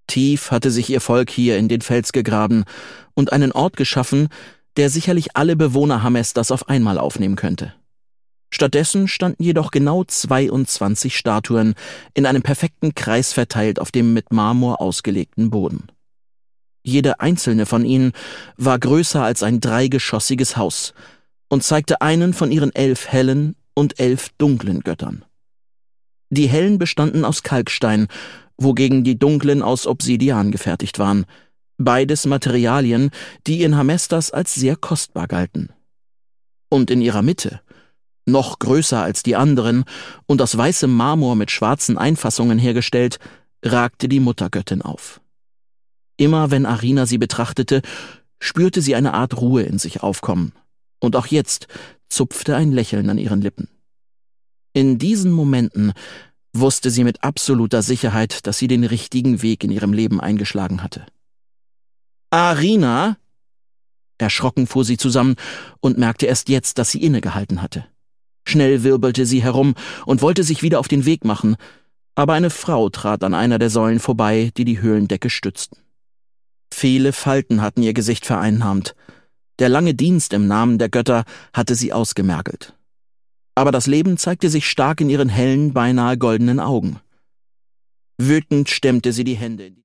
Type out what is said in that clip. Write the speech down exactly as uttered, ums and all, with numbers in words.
Tief hatte sich ihr Volk hier in den Fels gegraben und einen Ort geschaffen, der sicherlich alle Bewohner Hamestas auf einmal aufnehmen könnte. Stattdessen standen jedoch genau zweiundzwanzig Statuen in einem perfekten Kreis verteilt auf dem mit Marmor ausgelegten Boden. Jede einzelne von ihnen war größer als ein dreigeschossiges Haus und zeigte einen von ihren elf hellen und elf dunklen Göttern. Die hellen bestanden aus Kalkstein, wogegen die dunklen aus Obsidian gefertigt waren, beides Materialien, die in Hamestas als sehr kostbar galten. Und in ihrer Mitte, noch größer als die anderen und aus weißem Marmor mit schwarzen Einfassungen hergestellt, ragte die Muttergöttin auf. Immer wenn Arina sie betrachtete, spürte sie eine Art Ruhe in sich aufkommen, und auch jetzt zupfte ein Lächeln an ihren Lippen. In diesen Momenten wusste sie mit absoluter Sicherheit, dass sie den richtigen Weg in ihrem Leben eingeschlagen hatte. »Arina!« Erschrocken fuhr sie zusammen und merkte erst jetzt, dass sie innegehalten hatte. Schnell wirbelte sie herum und wollte sich wieder auf den Weg machen, aber eine Frau trat an einer der Säulen vorbei, die die Höhlendecke stützten. Viele Falten hatten ihr Gesicht vereinnahmt. Der lange Dienst im Namen der Götter hatte sie ausgemergelt. Aber das Leben zeigte sich stark in ihren hellen, beinahe goldenen Augen. Wütend stemmte sie die Hände in die